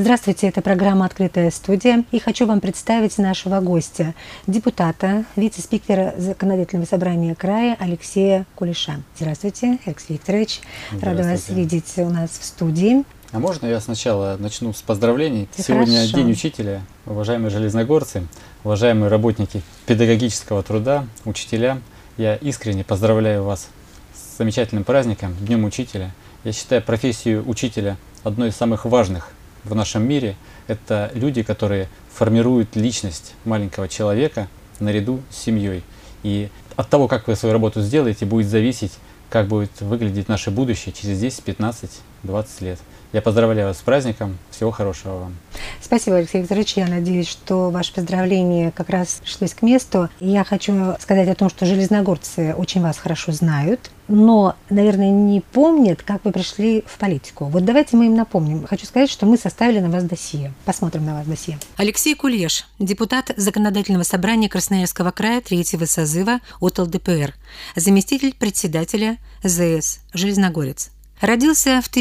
Здравствуйте, это программа «Открытая студия». И хочу вам представить нашего гостя, депутата, вице-спикера Законодательного собрания края Алексея Кулеша. Здравствуйте, Алексей Викторович. Рада вас видеть у нас в студии. А можно я сначала начну с поздравлений? Сегодня Хорошо. День учителя. Уважаемые железногорцы, уважаемые работники педагогического труда, учителя, я искренне поздравляю вас с замечательным праздником, Днем Учителя. Я считаю профессию учителя одной из самых важных в нашем мире. Это люди, которые формируют личность маленького человека наряду с семьей. И от того, как вы свою работу сделаете, будет зависеть, как будет выглядеть наше будущее через 10, 15, 20 лет. Я поздравляю вас с праздником. Всего хорошего вам. Спасибо, Алексей Викторович. Я надеюсь, что ваше поздравление как раз пришлось к месту. И я хочу сказать о том, что железногорцы очень вас хорошо знают, но, наверное, не помнят, как вы пришли в политику. Вот давайте мы им напомним. Хочу сказать, что мы составили на вас досье. Посмотрим на вас досье. Алексей Кулеш, депутат Законодательного собрания Красноярского края 3-го созыва от ЛДПР, заместитель председателя ЗС «Железногорец». Родился в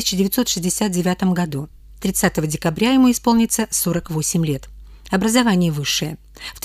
1969 году. 30 декабря ему исполнится 48 лет. Образование высшее. В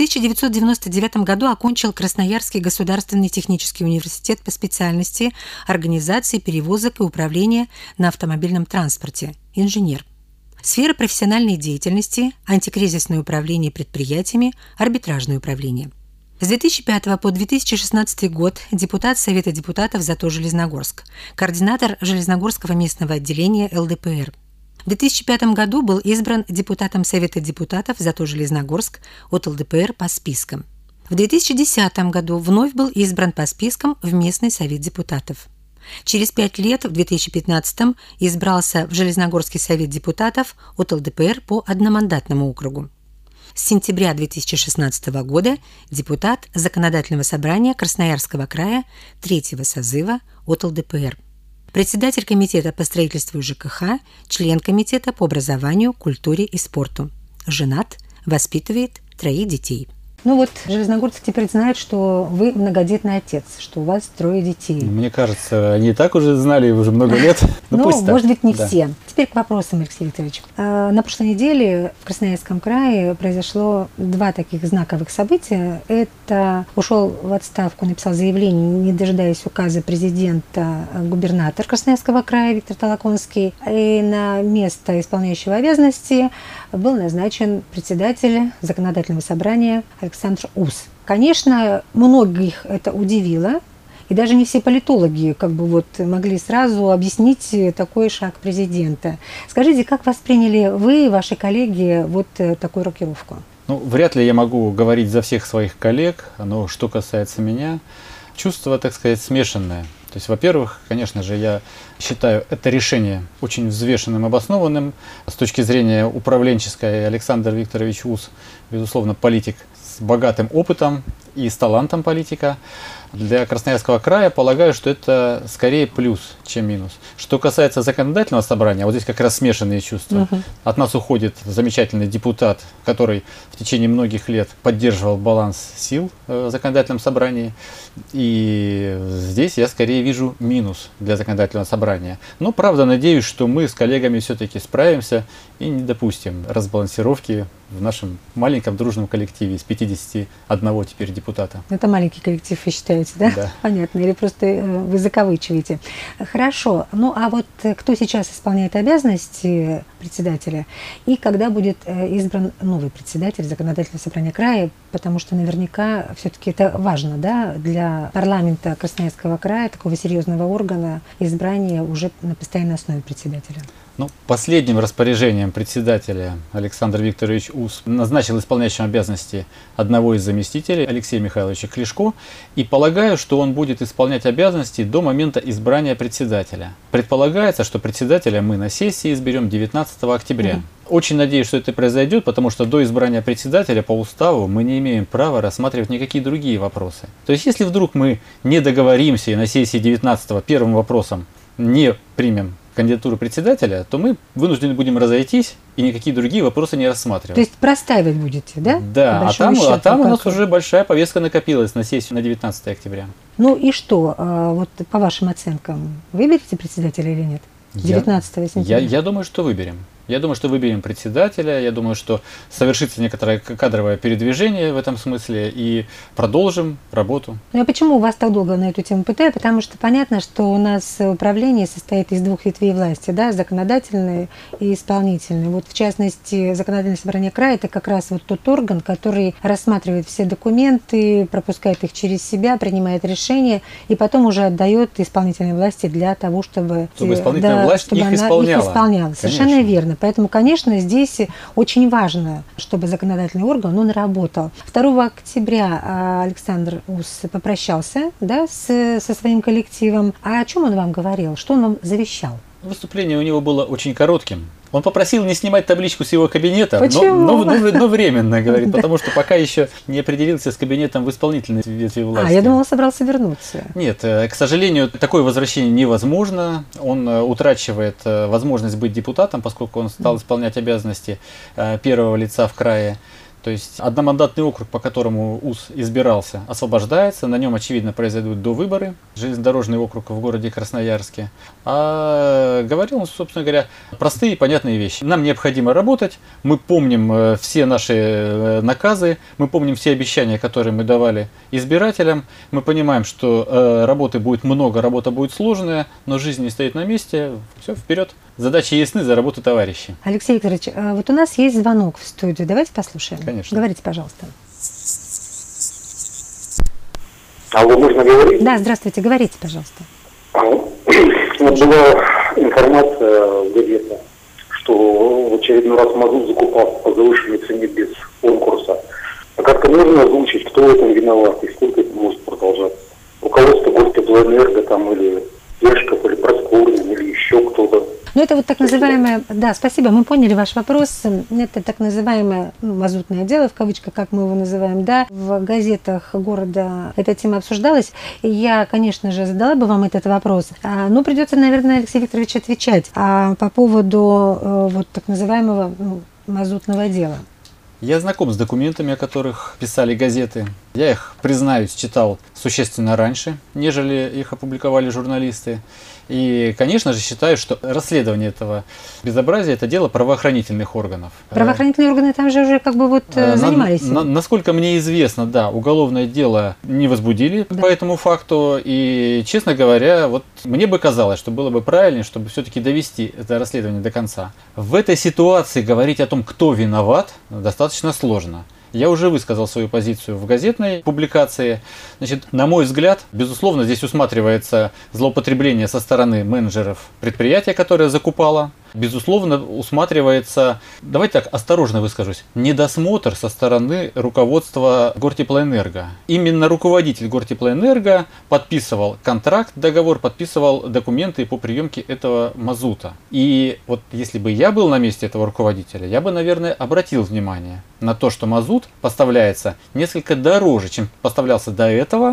1999 году окончил Красноярский государственный технический университет по специальности организации перевозок и управления на автомобильном транспорте. Инженер. Сфера профессиональной деятельности – антикризисное управление предприятиями, арбитражное управление. С 2005 по 2016 год депутат Совета депутатов ЗАТО Железногорск, координатор Железногорского местного отделения ЛДПР. В 2005 году был избран депутатом Совета депутатов ЗАТО Железногорск от ЛДПР по спискам. В 2010 году вновь был избран по спискам в местный Совет депутатов. Через 5 лет, в 2015 избрался в Железногорский Совет депутатов от ЛДПР по одномандатному округу. С сентября 2016 года депутат Законодательного собрания Красноярского края 3-го созыва от ЛДПР. Председатель комитета по строительству и ЖКХ, член комитета по образованию, культуре и спорту. Женат, воспитывает 3 детей. Ну вот, железногорцы теперь знают, что вы многодетный отец, что у вас 3 детей. Мне кажется, они и так уже знали уже много лет. Ну, может быть, не все. Теперь к вопросам, Алексей Викторович. На прошлой неделе в Красноярском крае произошло 2 таких знаковых события. Это ушел в отставку, написал заявление, не дожидаясь указа президента, губернатор Красноярского края Виктор Толоконский. И на место исполняющего обязанности был назначен председатель Законодательного собрания Александр Ус. Конечно, многих это удивило, и даже не все политологи могли сразу объяснить такой шаг президента. Скажите, как восприняли вы и ваши коллеги такую рокировку? Ну, вряд ли я могу говорить за всех своих коллег, но что касается меня, чувство, так сказать, смешанное. То есть, во-первых, конечно же, я считаю это решение очень взвешенным, обоснованным. С точки зрения управленческой, Александр Викторович Ус, безусловно, политик с богатым опытом и с талантом политика. Для Красноярского края полагаю, что это скорее плюс, чем минус. Что касается законодательного собрания, вот здесь как раз смешанные чувства. От нас уходит замечательный депутат, который в течение многих лет поддерживал баланс сил в законодательном собрании. И здесь я скорее вижу минус для законодательного собрания. Но, правда, надеюсь, что мы с коллегами все-таки справимся и не допустим разбалансировки в нашем маленьком дружном коллективе из 51 теперь депутата. Это маленький коллектив, вы считаете, да? Да. Понятно. Или просто вы закавычиваете. Хорошо. Ну, а вот кто сейчас исполняет обязанности председателя и когда будет избран новый председатель Законодательного собрания края? Потому что наверняка все-таки это важно, да, для парламента Красноярского края, такого серьезного органа, избрание уже на постоянной основе председателя. Ну, последним распоряжением председателя Александр Викторович Ус назначил исполняющим обязанности одного из заместителей, Алексея Михайловича Клишко, и полагаю, что он будет исполнять обязанности до момента избрания председателя. Предполагается, что председателя мы на сессии изберем 19 октября. Очень надеюсь, что это произойдет, потому что до избрания председателя по уставу мы не имеем права рассматривать никакие другие вопросы. То есть, если вдруг мы не договоримся и на сессии 19 первым вопросом не примем кандидатуру председателя, то мы вынуждены будем разойтись и никакие другие вопросы не рассматривать. То есть простаивать будете, да? Да, а там у нас уже большая повестка накопилась на сессию на 19 октября. Ну и что, вот по вашим оценкам, выберете председателя или нет? 19 сентября. Я думаю, что выберем. Я думаю, что выберем председателя, я думаю, что совершится некоторое кадровое передвижение в этом смысле и продолжим работу. Ну а почему вас так долго на эту тему пытаю? Потому что понятно, что у нас управление состоит из двух ветвей власти, да, законодательной и исполнительной. Вот в частности, законодательное собрание края – это как раз вот тот орган, который рассматривает все документы, пропускает их через себя, принимает решения и потом уже отдает исполнительной власти для того, чтобы исполнительная власть их исполняла. Совершенно верно. Поэтому, конечно, здесь очень важно, чтобы законодательный орган, он работал. 2 октября Александр Ус попрощался, да, со своим коллективом. А о чем он вам говорил? Что он вам завещал? Выступление у него было очень коротким. Он попросил не снимать табличку с его кабинета, но временно, говорит, потому что пока еще не определился с кабинетом в исполнительной ветви власти. Я думала, собрался вернуться. Нет, к сожалению, такое возвращение невозможно. Он утрачивает возможность быть депутатом, поскольку он стал исполнять обязанности первого лица в крае. То есть одномандатный округ, по которому УС избирался, освобождается, на нем, очевидно, произойдут довыборы, железнодорожный округ в городе Красноярске. А говорил он, собственно говоря, простые и понятные вещи. Нам необходимо работать, мы помним все наши наказы, мы помним все обещания, которые мы давали избирателям, мы понимаем, что работы будет много, работа будет сложная, но жизнь не стоит на месте, все, вперед. Задачи ясны, за работу товарищи. Алексей Викторович, вот у нас есть звонок в студию. Давайте послушаем. Конечно. Говорите, пожалуйста. Алло, можно говорить? Да, здравствуйте, говорите, пожалуйста. Вот была информация в газете, что в очередной раз мазут закупался по завышенной цене без конкурса. А как-то можно озвучить, кто в этом виноват и сколько это может продолжаться? Руководство Гостеплоэнерго там или Пешков, или Проскурин, или еще кто-то. Ну, это вот так называемое, да, спасибо, мы поняли ваш вопрос. Это так называемое мазутное дело, в кавычках, как мы его называем, да. В газетах города эта тема обсуждалась. И я, конечно же, задала бы вам этот вопрос. Но придется, наверное, Алексей Викторович отвечать по поводу вот так называемого мазутного дела. Я знаком с документами, о которых писали газеты. Я их, признаюсь, читал существенно раньше, нежели их опубликовали журналисты. И, конечно же, считаю, что расследование этого безобразия – это дело правоохранительных органов. Правоохранительные органы там же уже как бы вот занимались. Насколько мне известно, да, уголовное дело не возбудили по этому факту. И, честно говоря, вот мне бы казалось, что было бы правильнее, чтобы все-таки довести это расследование до конца. В этой ситуации говорить о том, кто виноват, достаточно сложно. Я уже высказал свою позицию в газетной публикации. Значит, на мой взгляд, безусловно, здесь усматривается злоупотребление со стороны менеджеров предприятия, которое закупало. Безусловно, усматривается, давайте так осторожно выскажусь, недосмотр со стороны руководства Гортеплоэнерго. Именно руководитель Гортеплоэнерго подписывал контракт, договор, подписывал документы по приемке этого мазута. И вот если бы я был на месте этого руководителя, я бы, наверное, обратил внимание на то, что мазут поставляется несколько дороже, чем поставлялся до этого,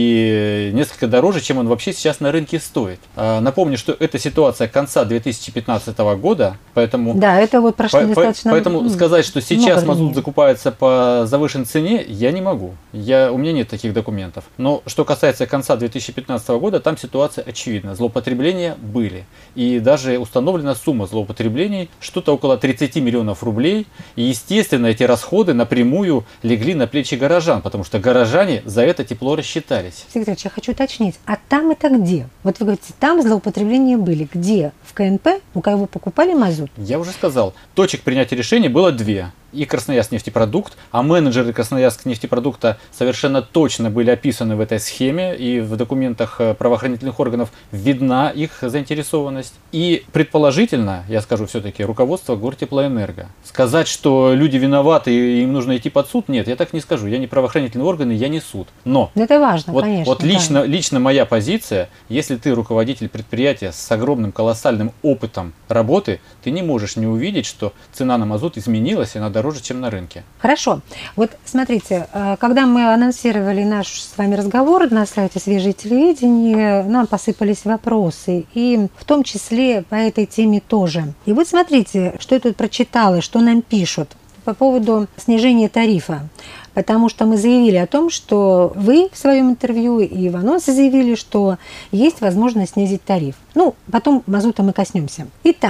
и несколько дороже, чем он вообще сейчас на рынке стоит. Напомню, что это ситуация конца 2015 года, поэтому, да, это вот прошло достаточно. Поэтому сказать, что сейчас мазут закупается по завышенной цене, я не могу. У меня нет таких документов. Но что касается конца 2015 года, там ситуация очевидна. Злоупотребления были. И даже установлена сумма злоупотреблений, что-то около 30 миллионов рублей. И, естественно, эти расходы напрямую легли на плечи горожан, потому что горожане за это тепло рассчитались. Сергей Ильич, я хочу уточнить, а там это где? Вот вы говорите, там злоупотребления были. Где? В КНП? У кого покупали мазут? Я уже сказал, точек принятия решения было 2. И Красноярскнефтепродукт, а менеджеры Красноярскнефтепродукта совершенно точно были описаны в этой схеме, и в документах правоохранительных органов видна их заинтересованность. И предположительно, я скажу все-таки, руководство Гортеплоэнерго. Сказать, что люди виноваты и им нужно идти под суд, нет, я так не скажу. Я не правоохранительные органы, я не суд. Но это важно, вот, конечно. Вот лично моя позиция, если ты руководитель предприятия с огромным колоссальным опытом работы, ты не можешь не увидеть, что цена на мазут изменилась, и она дороже, чем на рынке. Хорошо. Вот смотрите, когда мы анонсировали наш с вами разговор на сайте «Свежее телевидение», нам посыпались вопросы, и в том числе по этой теме тоже. И вот смотрите, что я тут прочитала, что нам пишут по поводу снижения тарифа. Потому что мы заявили о том, что вы в своем интервью и в анонсе заявили, что есть возможность снизить тариф. Потом мазута мы коснемся. Итак,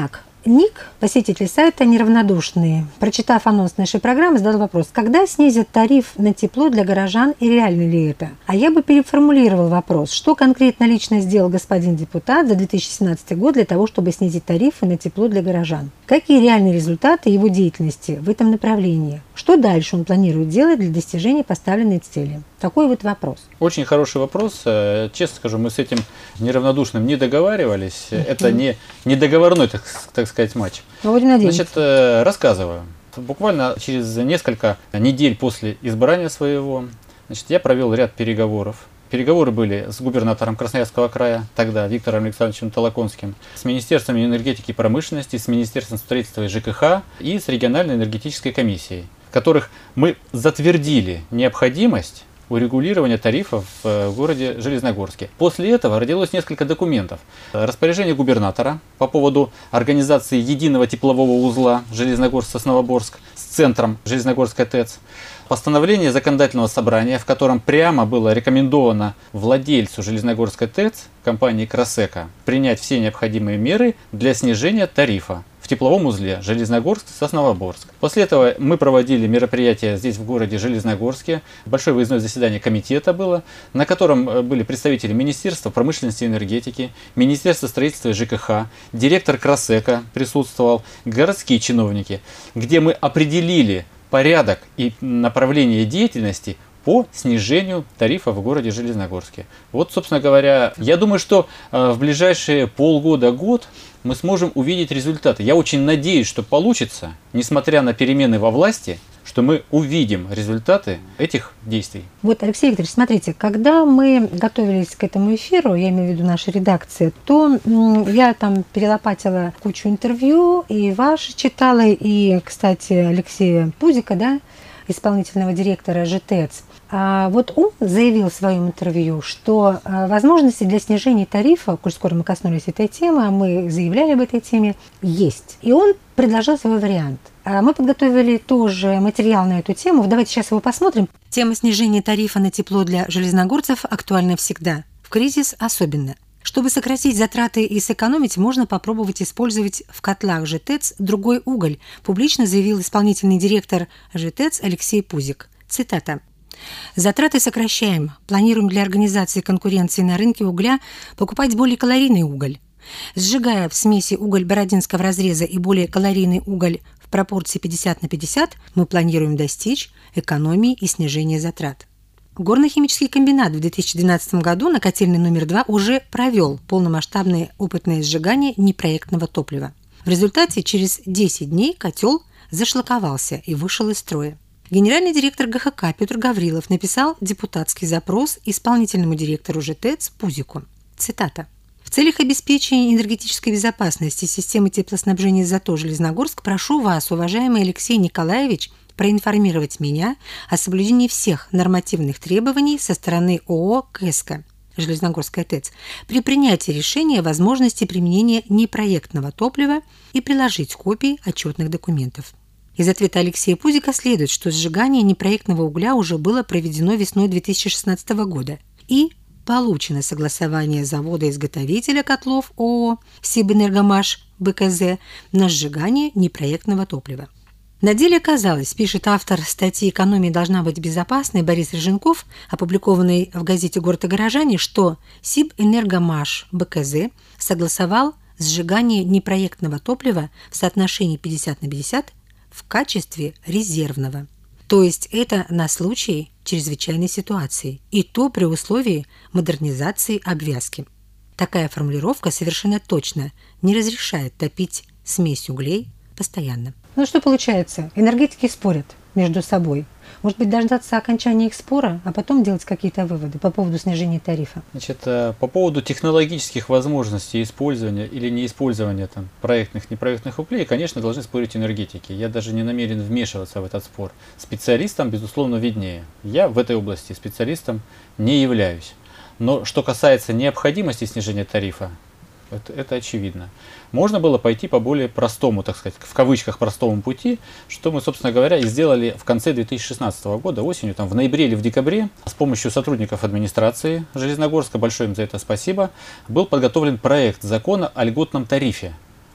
Ник, посетитель сайта «Неравнодушные», прочитав анонс нашей программы, задал вопрос, когда снизят тариф на тепло для горожан и реально ли это? А я бы переформулировал вопрос, что конкретно лично сделал господин депутат за 2017 год для того, чтобы снизить тарифы на тепло для горожан? Какие реальные результаты его деятельности в этом направлении? Что дальше он планирует делать для достижения поставленной цели? Такой вот вопрос. Очень хороший вопрос. Честно скажу, мы с этим неравнодушным не договаривались. Это не договорной, так сказать, матч. Ну, будем надеяться. Значит, рассказываю. Буквально через несколько недель после избрания своего, значит, я провел ряд переговоров. Переговоры были с губернатором Красноярского края, тогда Виктором Александровичем Толоконским, с Министерством энергетики и промышленности, с Министерством строительства и ЖКХ и с региональной энергетической комиссией, в которых мы затвердили необходимость урегулирования тарифов в городе Железногорске. После этого родилось несколько документов. Распоряжение губернатора по поводу организации единого теплового узла Железногорск-Сосновоборск с центром Железногорская ТЭЦ. Постановление законодательного собрания, в котором прямо было рекомендовано владельцу Железногорской ТЭЦ, компании Красека, принять все необходимые меры для снижения тарифа в тепловом узле Железногорск-Сосновоборск. После этого мы проводили мероприятие здесь в городе Железногорске. Большое выездное заседание комитета было, на котором были представители Министерства промышленности и энергетики, Министерства строительства и ЖКХ, директор Красека присутствовал, городские чиновники, где мы определили порядок и направление деятельности по снижению тарифа в городе Железногорске. Вот, собственно говоря, я думаю, что в ближайшие полгода-год мы сможем увидеть результаты. Я очень надеюсь, что получится, несмотря на перемены во власти, что мы увидим результаты этих действий. Вот, Алексей Викторович, смотрите, когда мы готовились к этому эфиру, я имею в виду наша редакция, то я там перелопатила кучу интервью, и ваши читала, и, кстати, Алексея Пузика, да, исполнительного директора ЖТЭЦ. А вот он заявил в своем интервью, что возможности для снижения тарифа, коль скоро мы коснулись этой темы, а мы заявляли об этой теме, есть. И он предложил свой вариант. Мы подготовили тоже материал на эту тему. Давайте сейчас его посмотрим. Тема снижения тарифа на тепло для железногорцев актуальна всегда. В кризис особенно. Чтобы сократить затраты и сэкономить, можно попробовать использовать в котлах ЖТЭЦ другой уголь, публично заявил исполнительный директор ЖТЭЦ Алексей Пузик. Цитата. «Затраты сокращаем. Планируем для организации конкуренции на рынке угля покупать более калорийный уголь. Сжигая в смеси уголь бородинского разреза и более калорийный уголь в пропорции 50/50, мы планируем достичь экономии и снижения затрат». Горно-химический комбинат в 2012 году на котельной номер 2 уже провел полномасштабное опытное сжигание непроектного топлива. В результате через 10 дней котел зашлаковался и вышел из строя. Генеральный директор ГХК Петр Гаврилов написал депутатский запрос исполнительному директору ЖТЭЦ Пузику. Цитата. «В целях обеспечения энергетической безопасности системы теплоснабжения ЗАТО Железногорск прошу вас, уважаемый Алексей Николаевич, проинформировать меня о соблюдении всех нормативных требований со стороны ООО «КЭСКО» Железногорская ТЭЦ при принятии решения о возможности применения непроектного топлива и приложить копии отчетных документов». Из ответа Алексея Пузика следует, что сжигание непроектного угля уже было проведено весной 2016 года и получено согласование завода-изготовителя котлов ООО «Сибэнергомаш БКЗ» на сжигание непроектного топлива. На деле оказалось, пишет автор статьи «Экономия должна быть безопасной» Борис Рыженков, опубликованной в газете «Город и горожане», что Сибэнергомаш БКЗ согласовал сжигание непроектного топлива в соотношении 50/50 в качестве резервного. То есть это на случай чрезвычайной ситуации, и то при условии модернизации обвязки. Такая формулировка совершенно точно не разрешает топить смесь углей постоянно. Ну что получается? Энергетики спорят между собой. Может быть, дождаться окончания их спора, а потом делать какие-то выводы по поводу снижения тарифа? Значит, по поводу технологических возможностей использования или неиспользования проектных, непроектных углей, конечно, должны спорить энергетики. Я даже не намерен вмешиваться в этот спор. Специалистам, безусловно, виднее. Я в этой области специалистом не являюсь. Но что касается необходимости снижения тарифа, это очевидно. Можно было пойти по более простому, так сказать, в кавычках простому пути, что мы, собственно говоря, и сделали в конце 2016 года, осенью, в ноябре или в декабре, с помощью сотрудников администрации Железногорска, большое им за это спасибо, был подготовлен проект закона о льготном тарифе.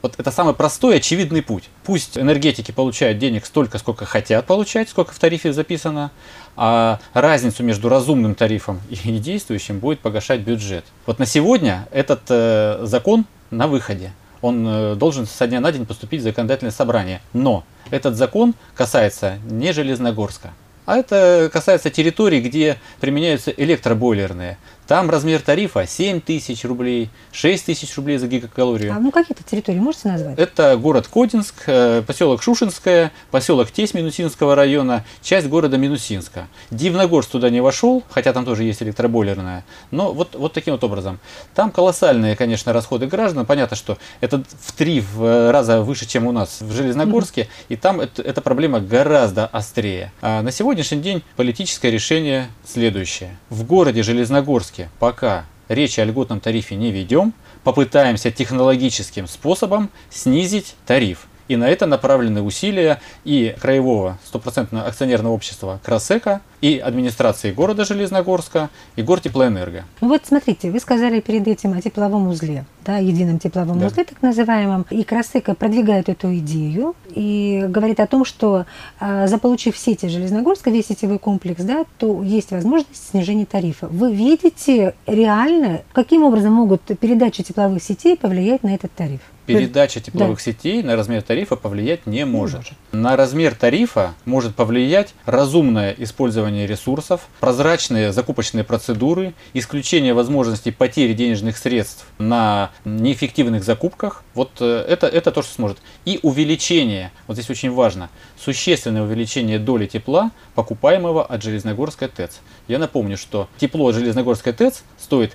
Вот это самый простой, очевидный путь. Пусть энергетики получают денег столько, сколько хотят получать, сколько в тарифе записано, а разницу между разумным тарифом и действующим будет погашать бюджет. Вот на сегодня этот закон на выходе. Он должен со дня на день поступить в законодательное собрание. Но этот закон касается не Железногорска, а это касается территорий, где применяются электробойлерные. Там размер тарифа 7 тысяч рублей, 6 тысяч рублей за гигакалорию. А какие-то территории можете назвать? Это город Кодинск, поселок Шушинское, поселок Тесь Минусинского района, часть города Минусинска. Дивногорск туда не вошел, хотя там тоже есть электробойлерная, но вот таким вот образом. Там колоссальные, конечно, расходы граждан. Понятно, что это в 3 раза выше, чем у нас в Железногорске, и там эта проблема гораздо острее. А на сегодняшний день политическое решение следующее. В городе Железногорске пока речи о льготном тарифе не ведем, попытаемся технологическим способом снизить тариф. И на это направлены усилия и краевого 100% акционерного общества «Красэко», и администрации города Железногорска, и Гортеплоэнерго. Вот смотрите, вы сказали перед этим о тепловом узле, да, едином тепловом узле, так называемом, и «Красэко» продвигает эту идею и говорит о том, что заполучив сети Железногорска, весь сетевой комплекс, да, то есть возможность снижения тарифа. Вы видите реально, каким образом могут передачи тепловых сетей повлиять на этот тариф? Передача тепловых сетей на размер тарифа повлиять не может. На размер тарифа может повлиять разумное использование ресурсов, прозрачные закупочные процедуры, исключение возможностей потери денежных средств на неэффективных закупках. Вот это то, что сможет. И увеличение, вот здесь очень важно, существенное увеличение доли тепла, покупаемого от Железногорской ТЭЦ. Я напомню, что тепло от Железногорской ТЭЦ стоит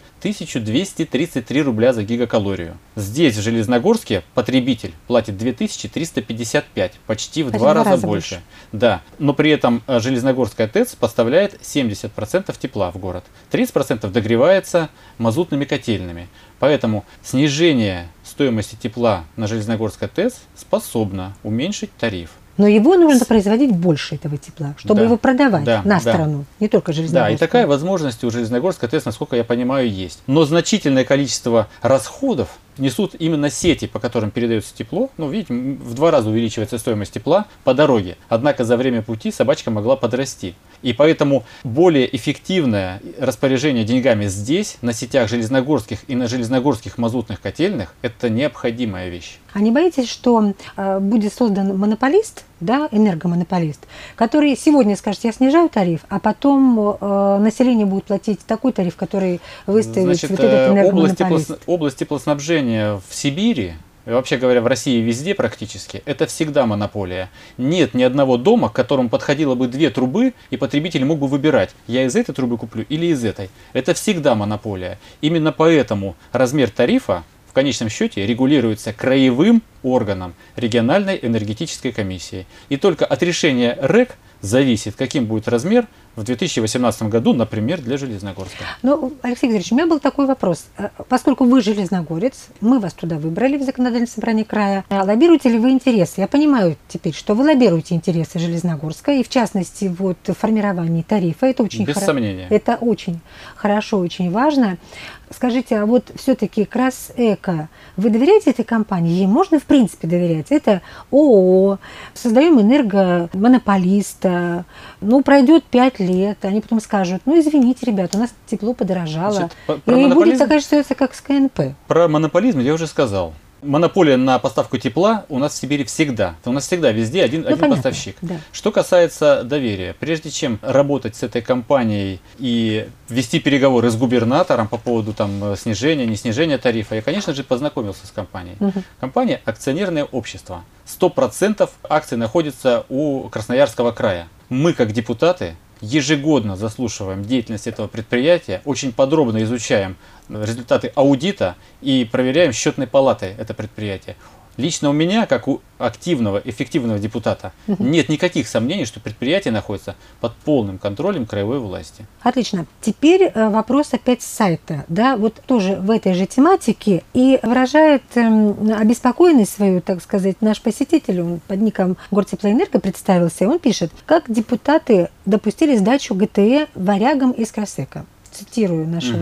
1233 рубля за гигакалорию. Здесь, в Железногорске, потребитель платит 2355, почти в 2 раза больше. Да, но при этом Железногорская ТЭЦ поставляет 70% тепла в город. 30% догревается мазутными котельными. Поэтому снижение стоимости тепла на Железногорской ТЭЦ способно уменьшить тариф. Но его нужно производить больше, этого тепла, чтобы его продавать на страну, не только Железногорск. Да, и такая возможность у Железногорской ТЭЦ, насколько я понимаю, есть. Но значительное количество расходов несут именно сети, по которым передается тепло. Ну, видите, в 2 раза увеличивается стоимость тепла по дороге. Однако за время пути собачка могла подрасти. И поэтому более эффективное распоряжение деньгами здесь, на сетях железногорских и на железногорских мазутных котельных, это необходимая вещь. А не боитесь, что будет создан монополист, да, энергомонополист, который сегодня скажет, я снижаю тариф, а потом население будет платить такой тариф, который выставит вот этот энергомонополист? Область теплоснабжения в Сибири, и вообще говоря, в России везде практически, это всегда монополия. Нет ни одного дома, к которому подходило бы 2 трубы, и потребитель мог бы выбирать, я из этой трубы куплю или из этой. Это всегда монополия. Именно поэтому размер тарифа в конечном счете регулируется краевым органом региональной энергетической комиссии. И только от решения РЭК зависит, каким будет размер в 2018 году, например, для Железногорска. Ну, Алексей Григорьевич, у меня был такой вопрос. Поскольку вы железногорец, мы вас туда выбрали в законодательное собрание края, лоббируете ли вы интересы? Я понимаю теперь, что вы лоббируете интересы Железногорска, и в частности, вот формирование тарифа. Это очень без сомнения. Это очень хорошо, очень важно. Скажите, а вот все-таки Красэко, вы доверяете этой компании? Ей можно в принципе доверять? Это ООО, создаем энергомонополиста, ну, пройдет 5 лет, они потом скажут, ну, извините, ребята, у нас тепло подорожало. Значит, и будет такая же ситуация, как с КНП. Про монополизм я уже сказал. Монополия на поставку тепла у нас в Сибири всегда. У нас всегда везде один поставщик. Да. Что касается доверия, прежде чем работать с этой компанией и вести переговоры с губернатором по поводу там, снижения, не снижения тарифа, я, конечно же, познакомился с компанией. Компания – акционерное общество. 100% акций находится у Красноярского края. Мы, как депутаты, ежегодно заслушиваем деятельность этого предприятия, очень подробно изучаем результаты аудита и проверяем счетной палатой это предприятие. Лично у меня, как у активного, эффективного депутата, нет никаких сомнений, что предприятие находится под полным контролем краевой власти. Отлично. Теперь вопрос опять с сайта. Да, вот тоже в этой же тематике и выражает обеспокоенность свою, так сказать, наш посетитель, он под ником Гортеплоэнерго представился, он пишет, как депутаты допустили сдачу ГТЭ варягам из Красэко. Цитирую нашего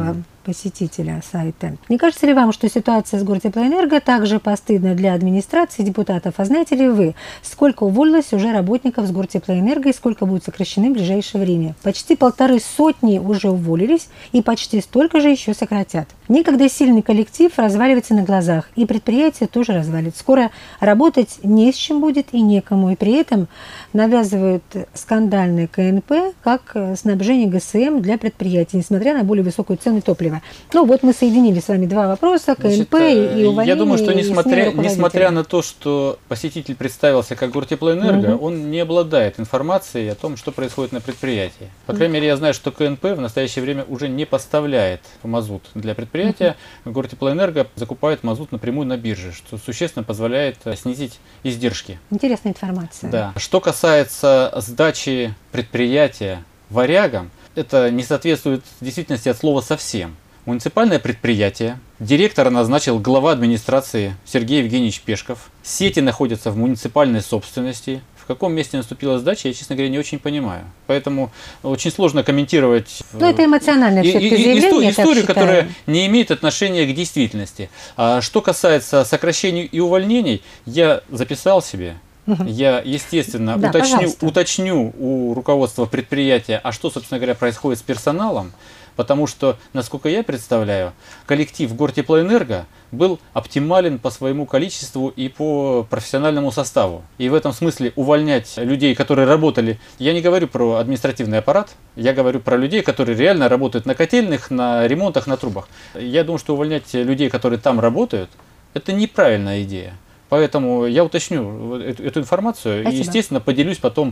посетителя сайта. Не кажется ли вам, что ситуация с Гортеплоэнерго также постыдна для администрации депутатов? А знаете ли вы, сколько уволилось уже работников с Гортеплоэнерго и сколько будут сокращены в ближайшее время? Почти 150 уже уволились и почти столько же еще сократят. Некогда сильный коллектив разваливается на глазах, и предприятие тоже развалится. Скоро работать не с чем будет и некому, и при этом навязывают скандальный КНП как снабжение ГСМ для предприятий, несмотря на более высокую цену топлива. Ну вот мы соединили с вами два вопроса, КНП и увольнение. Я думаю, что несмотря на то, что посетитель представился как Гортеплоэнерго, он не обладает информацией о том, что происходит на предприятии. По крайней мере, я знаю, что КНП в настоящее время уже не поставляет мазут для предприятия. Гортеплоэнерго закупает мазут напрямую на бирже, что существенно позволяет снизить издержки. Интересная информация. Да. Что касается сдачи предприятия варягам, это не соответствует действительности от слова совсем. Муниципальное предприятие, директора назначил глава администрации Сергей Евгеньевич Пешков. Сети находятся в муниципальной собственности. В каком месте наступила сдача, я, честно говоря, не очень понимаю. Поэтому очень сложно комментировать это эмоциональное заявление, историю, которая не имеет отношения к действительности. А что касается сокращений и увольнений, я записал себе. Я, естественно, уточню у руководства предприятия, а что, собственно говоря, происходит с персоналом, потому что, насколько я представляю, коллектив Гортеплоэнерго был оптимален по своему количеству и по профессиональному составу. И в этом смысле увольнять людей, которые работали, я не говорю про административный аппарат, я говорю про людей, которые реально работают на котельных, на ремонтах, на трубах. Я думаю, что увольнять людей, которые там работают, это неправильная идея. Поэтому я уточню эту информацию. Спасибо. И, естественно, поделюсь потом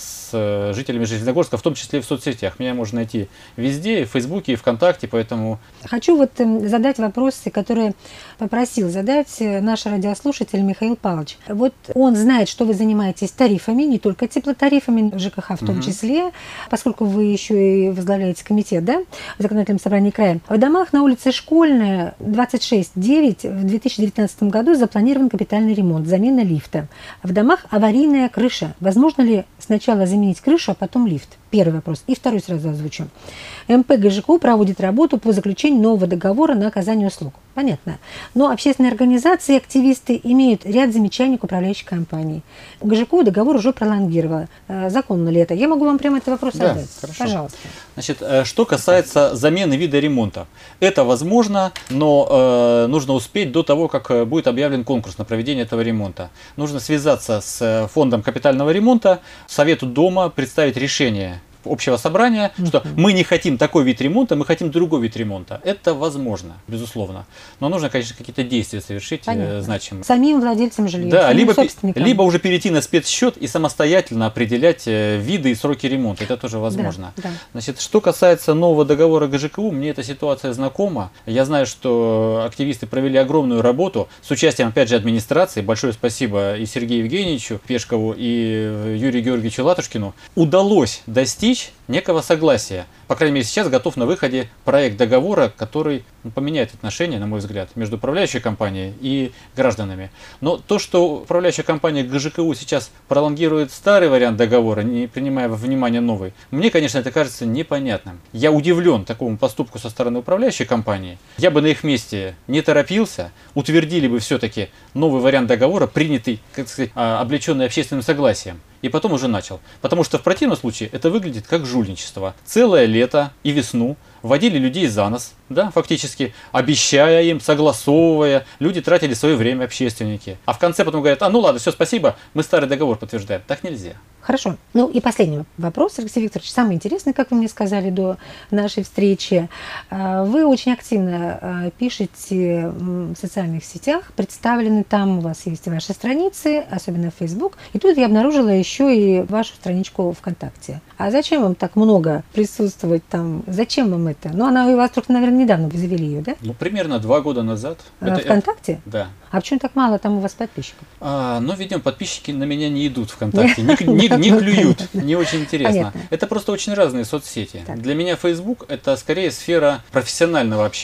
с жителями Железногорска, в том числе и в соцсетях. Меня можно найти везде, и в Фейсбуке, и ВКонтакте, поэтому... Хочу задать вопросы, которые попросил задать наш радиослушатель Михаил Павлович. Вот он знает, что вы занимаетесь тарифами, не только теплотарифами, ЖКХ в том числе, поскольку вы еще и возглавляете комитет, да, в законодательном собрании края. В домах на улице Школьная, 26-9, в 2019 году запланирован капитальный ремонт, замена лифта. В домах аварийная крыша. Возможно ли сначала заменить крышу, а потом лифт? Первый вопрос. И второй сразу озвучу. МП ГЖКУ проводит работу по заключению нового договора на оказание услуг. Понятно. Но общественные организации и активисты имеют ряд замечаний к управляющей компании. ГЖКУ договор уже пролонгировала. Законно ли это? Я могу вам прямо этот вопрос задать. Хорошо. Пожалуйста. Значит, что касается замены вида ремонта. Это возможно, но нужно успеть до того, как будет объявлен конкурс на проведение этого ремонта. Нужно связаться с фондом капитального ремонта, совету дома представить решение общего собрания, что мы не хотим такой вид ремонта, мы хотим другой вид ремонта. Это возможно, безусловно. Но нужно, конечно, какие-то действия совершить значимые. Самим владельцам жилья. Да, либо уже перейти на спецсчет и самостоятельно определять виды и сроки ремонта. Это тоже возможно. Да. Значит, что касается нового договора ГЖКУ, мне эта ситуация знакома. Я знаю, что активисты провели огромную работу с участием, опять же, администрации. Большое спасибо и Сергею Евгеньевичу Пешкову, и Юрию Георгиевичу Латушкину. Удалось достичь некого согласия. По крайней мере, сейчас готов на выходе проект договора, который поменяет отношения, на мой взгляд, между управляющей компанией и гражданами. Но то, что управляющая компания ГЖКУ сейчас пролонгирует старый вариант договора, не принимая во внимание новый, мне, конечно, это кажется непонятным. Я удивлен такому поступку со стороны управляющей компании. Я бы на их месте не торопился, утвердили бы все-таки новый вариант договора, принятый, как сказать, облеченный общественным согласием. И потом уже начал. Потому что в противном случае это выглядит как жульничество. Целое лето и весну вводили людей за нос, да, фактически обещая им, согласовывая. Люди тратили свое время, общественники. А в конце потом говорят, ну ладно, все, спасибо, мы старый договор подтверждаем. Так нельзя. Хорошо. Ну и последний вопрос, Алексей Викторович, самый интересный, как вы мне сказали до нашей встречи. Вы очень активно пишете в социальных сетях, представлены там, у вас есть ваши страницы, особенно в Facebook. И тут я обнаружила еще и вашу страничку ВКонтакте. А зачем вам так много присутствовать там? Зачем вам это? Ну, она у вас только, наверное, недавно вы завели ее, да? Ну, примерно 2 года назад. ВКонтакте? Да. А почему так мало там у вас подписчиков? Ну, видимо, подписчики на меня не идут ВКонтакте, не клюют, не очень интересно. Понятно. Это просто очень разные соцсети. Так. Для меня Facebook это скорее сфера профессионального общения.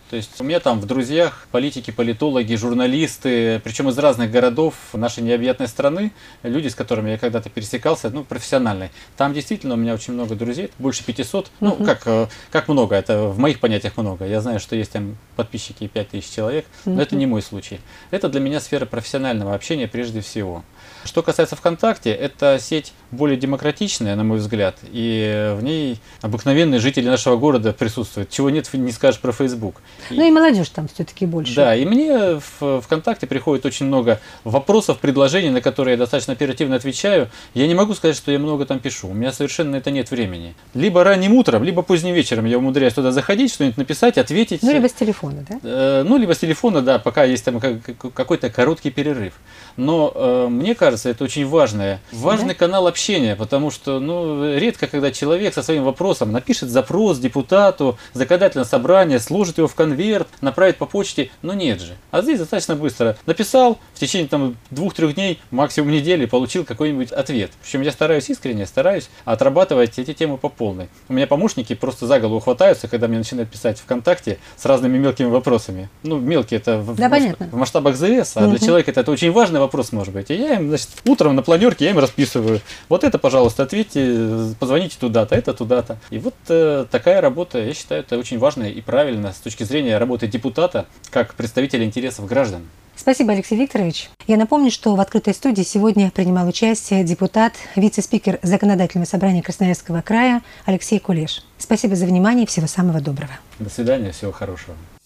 То есть у меня там в друзьях политики, политологи, журналисты, причем из разных городов нашей необъятной страны, люди, с которыми я когда-то пересекался, ну, профессиональные. Там действительно у меня очень много друзей, больше 500. Ну, как много, это в моих понятиях много. Я знаю, что есть там подписчики 5000 человек, но это не мой случай. Это для меня сфера профессионального общения прежде всего. Что касается ВКонтакте, это сеть более демократичная, на мой взгляд, и в ней обыкновенные жители нашего города присутствуют, чего нет, не скажешь про Facebook. Ну и молодежь там все-таки больше. Да, и мне в ВКонтакте приходит очень много вопросов, предложений, на которые я достаточно оперативно отвечаю. Я не могу сказать, что я много там пишу, у меня совершенно на это нет времени. Либо ранним утром, либо поздним вечером я умудряюсь туда заходить, что-нибудь написать, ответить. Ну, либо с телефона, да? Ну, либо с телефона, да, пока есть там какой-то короткий перерыв. Но мне кажется, это очень важный канал общения, потому что редко, когда человек со своим вопросом напишет запрос депутату, законодательное собрание, сложит его в конверт, направит по почте, нет же. А здесь достаточно быстро написал, в течение 2-3 дней, максимум недели, получил какой-нибудь ответ. Причем я искренне стараюсь отрабатывать эти темы по полной. У меня помощники просто за голову хватаются, когда мне начинают писать ВКонтакте с разными мелкими вопросами. Мелкие это в масштабах ЗС, а для человека это очень важный вопрос может быть. И я им, утром на планерке я им расписываю. Вот это, пожалуйста, ответьте, позвоните туда-то, это туда-то. И вот такая работа, я считаю, это очень важно и правильно с точки зрения работы депутата, как представителя интересов граждан. Спасибо, Алексей Викторович. Я напомню, что в открытой студии сегодня принимал участие депутат, вице-спикер Законодательного собрания Красноярского края Алексей Кулеш. Спасибо за внимание и всего самого доброго. До свидания, всего хорошего.